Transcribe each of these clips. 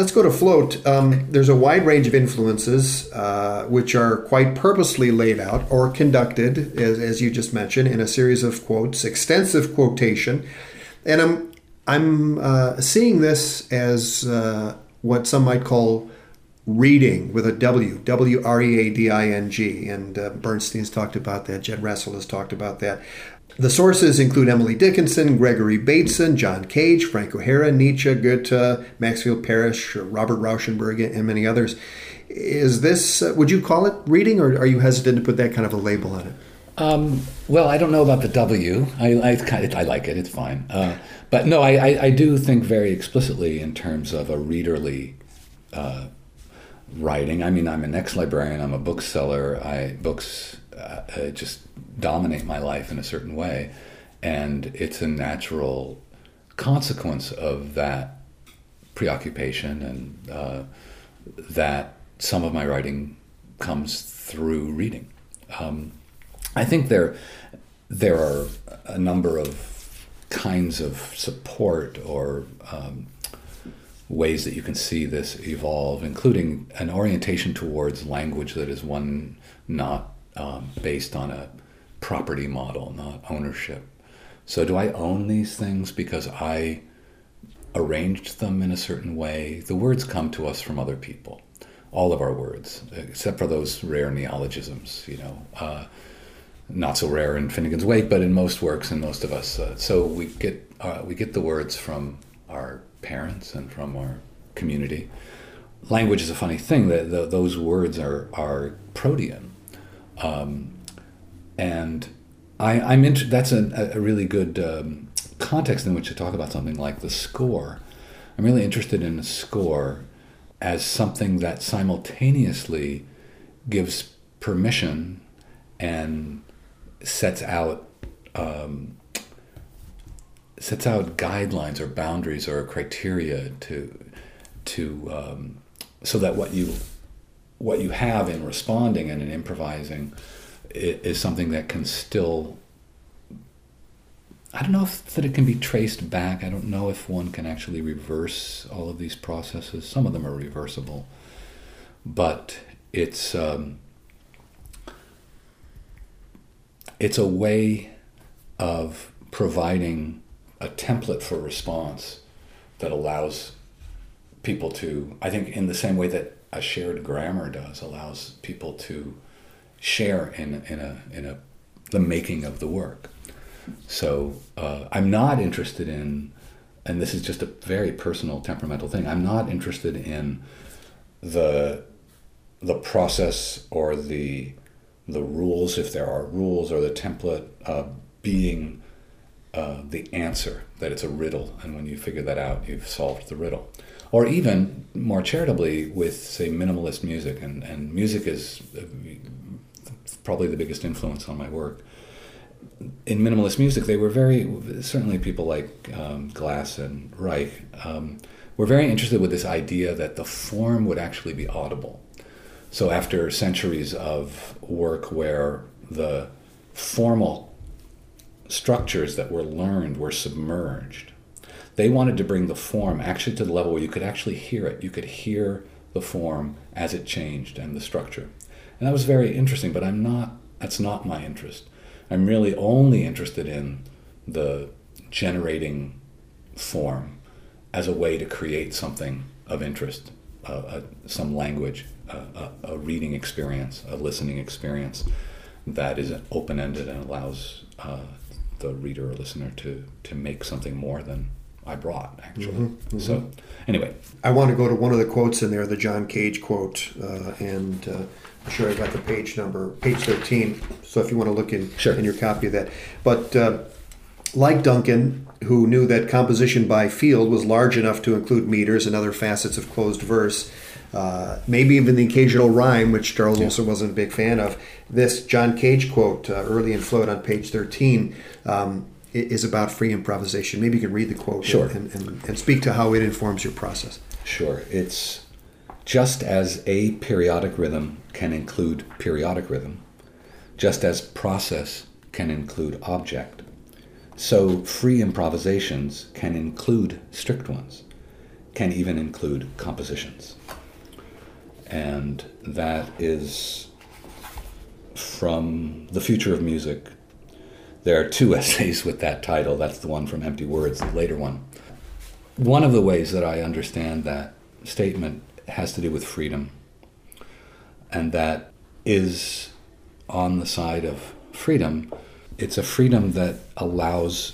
let's go to float. There's a wide range of influences which are quite purposely laid out or conducted, as you just mentioned, in a series of quotes, extensive quotation. And I'm seeing this as what some might call reading with a W, W-R-E-A-D-I-N-G. And Bernstein's talked about that. Jed Russell has talked about that. The sources include Emily Dickinson, Gregory Bateson, John Cage, Frank O'Hara, Nietzsche, Goethe, Maxfield Parrish, Robert Rauschenberg, and many others. Is this, would you call it reading, or are you hesitant to put that kind of a label on it? Well, I don't know about the W. I like it. It's fine. But no, I do think very explicitly in terms of a readerly writing. I mean, I'm an ex-librarian. I'm a bookseller. Books just dominate my life in a certain way, and it's a natural consequence of that preoccupation, and that some of my writing comes through reading. I think there are a number of kinds of support or ways that you can see this evolve, including an orientation towards language that is one not based on a property model, not ownership. So do I own these things because I arranged them in a certain way? The words come to us from other people, all of our words, except for those rare neologisms, not so rare in Finnegan's Wake, but in most works and most of us. So we get the words from our parents and from our community. Language is a funny thing. Those words are protean. And that's a really good context in which to talk about something like the score. I'm really interested in the score as something that simultaneously gives permission and sets out guidelines or boundaries or criteria to so that what you have in responding and in improvising is something that can still, I don't know that it can be traced back. I don't know if one can actually reverse all of these processes. Some of them are reversible, but it's a way of providing a template for response that allows people to, I think in the same way that a shared grammar does, allows people to share in the making of the work. So I'm not interested in, and this is just a very personal temperamental thing, I'm not interested in the process or the rules, if there are rules, or the template being the answer, that it's a riddle, and when you figure that out, you've solved the riddle. Or even more charitably with, say, minimalist music, and music is probably the biggest influence on my work. In minimalist music, they were certainly people like Glass and Reich, were very interested with this idea that the form would actually be audible. So after centuries of work where the formal structures that were learned were submerged, they wanted to bring the form actually to the level where you could actually hear it. You could hear the form as it changed and the structure. And that was very interesting, but that's not my interest. I'm really only interested in the generating form as a way to create something of interest, some language, a reading experience, a listening experience that is open-ended and allows the reader or listener to make something more than I brought, actually. Mm-hmm, mm-hmm. So, anyway. I want to go to one of the quotes in there, the John Cage quote, and I'm sure I got the page number, page 13, so if you want to look in your copy of that. But like Duncan, who knew that composition by field was large enough to include meters and other facets of closed verse, maybe even the occasional rhyme, which Charles also wasn't a big fan of, this John Cage quote, early in Float on page 13, is about free improvisation. Maybe you can read the quote and speak to how it informs your process. Sure. It's just as a periodic rhythm can include periodic rhythm, just as process can include object, so free improvisations can include strict ones. can even include compositions. And that is from The Future of Music. There are 2 essays with that title. That's the one from Empty Words, the later one. One of the ways that I understand that statement has to do with freedom, and that is on the side of freedom. It's a freedom that allows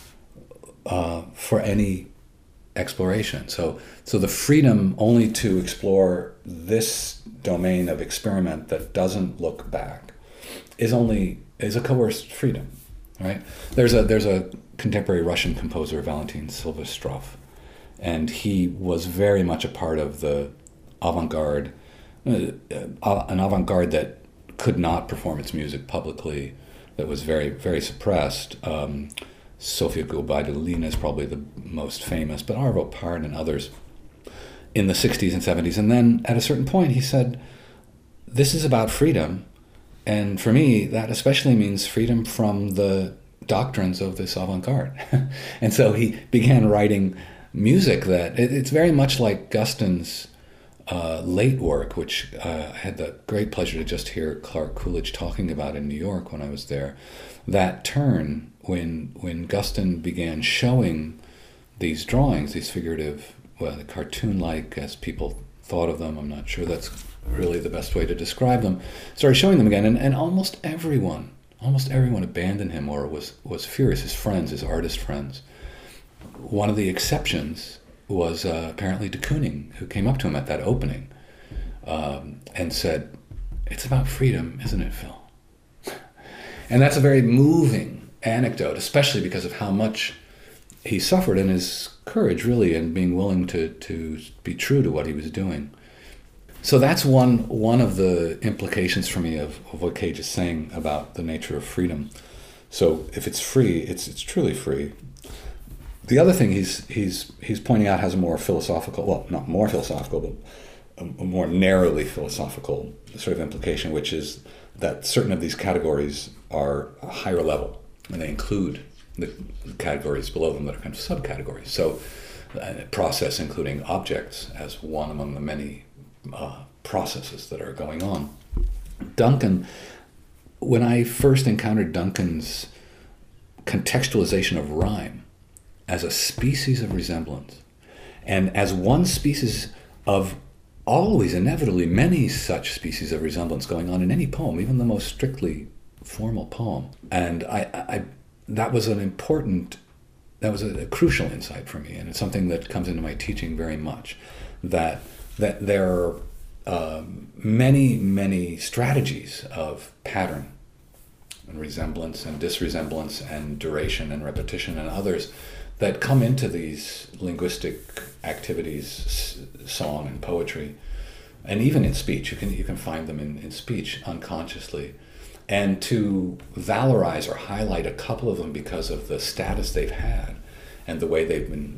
for any exploration. So the freedom only to explore this domain of experiment that doesn't look back is a coerced freedom, right? There's a contemporary Russian composer, Valentin Silvestrov, and he was very much a part of the avant-garde, an avant-garde that could not perform its music publicly, that was very, very suppressed. Sofia Gubaidulina is probably the most famous, but Arvo Pärt and others in the 60s and 70s. And then at a certain point he said, this is about freedom, and for me that especially means freedom from the doctrines of this avant-garde. And so he began writing music that, it's very much like Guston's late work, which I had the great pleasure to just hear Clark Coolidge talking about in New York when I was there. That turn when Guston began showing these drawings, these figurative, well, cartoon-like as people thought of them, I'm not sure that's really the best way to describe them, started showing them again, and almost everyone abandoned him or was furious, his friends, his artist friends. One of the exceptions was apparently de Kooning, who came up to him at that opening and said, "It's about freedom, isn't it, Phil?" And that's a very moving anecdote, especially because of how much he suffered and his courage, really, and being willing to be true to what he was doing. So that's one of the implications for me of what Cage is saying about the nature of freedom. So if it's free, it's truly free. The other thing he's pointing out has a more philosophical, well, not more philosophical, but a more narrowly philosophical sort of implication, which is that certain of these categories are a higher level, and they include the categories below them that are kind of subcategories. So process including objects as one among the many processes that are going on. Duncan, when I first encountered Duncan's contextualization of rhyme as a species of resemblance, and as one species of always inevitably many such species of resemblance going on in any poem, even the most strictly formal poem, and I that was a crucial insight for me, and it's something that comes into my teaching very much, that there are many strategies of pattern and resemblance and disresemblance and duration and repetition and others that come into these linguistic activities, song and poetry, and even in speech. You can find them in speech unconsciously. And to valorize or highlight a couple of them because of the status they've had and the way they've been,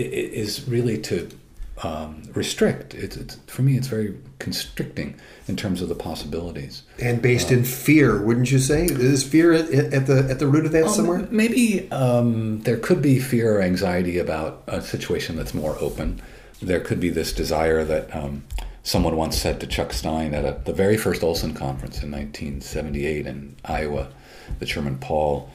is really to restrict. It's for me, it's very constricting in terms of the possibilities. And based in fear, wouldn't you say? Is fear at the root of that somewhere? Maybe there could be fear or anxiety about a situation that's more open. There could be this desire that someone once said to Chuck Stein at the very first Olson conference in 1978 in Iowa, the chairman Paul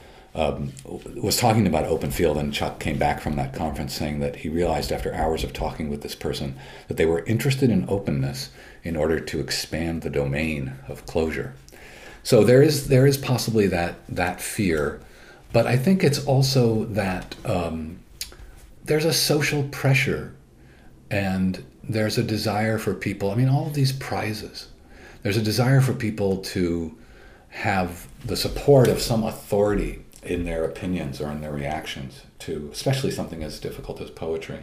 was talking about open field, and Chuck came back from that conference saying that he realized after hours of talking with this person that they were interested in openness in order to expand the domain of closure. So there is possibly that fear, but I think it's also that there's a social pressure, and there's a desire for people, I mean, all of these prizes, there's a desire for people to have the support of some authority in their opinions or in their reactions to especially something as difficult as poetry.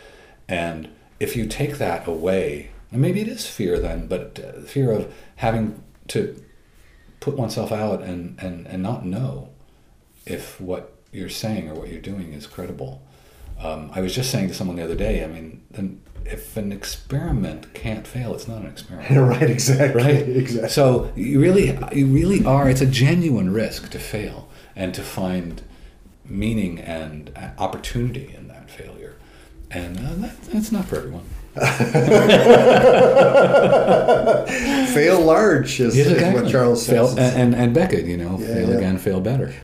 And if you take that away, and maybe it is fear then, but fear of having to put oneself out and not know if what you're saying or what you're doing is credible. I was just saying to someone the other day, I mean, then if an experiment can't fail, it's not an experiment. Right, exactly. Right? Exactly. So you really are, it's a genuine risk to fail and to find meaning and opportunity in that failure. And that's not for everyone. Fail large is what Charles says. And Beckett, fail again, fail better.